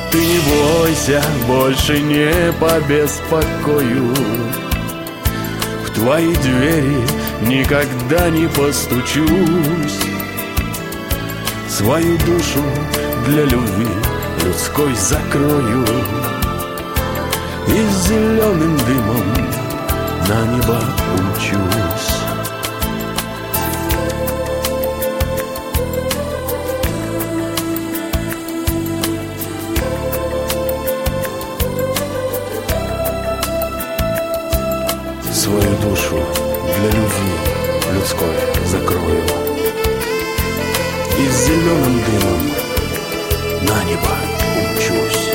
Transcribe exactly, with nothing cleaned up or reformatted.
Ты не бойся, больше не побеспокою. В твои двери никогда не постучусь. Свою душу для любви людской закрою и с зеленым дымом на небо умчусь. Свою душу для любви людской закрою и с зеленым дымом на небо умчусь.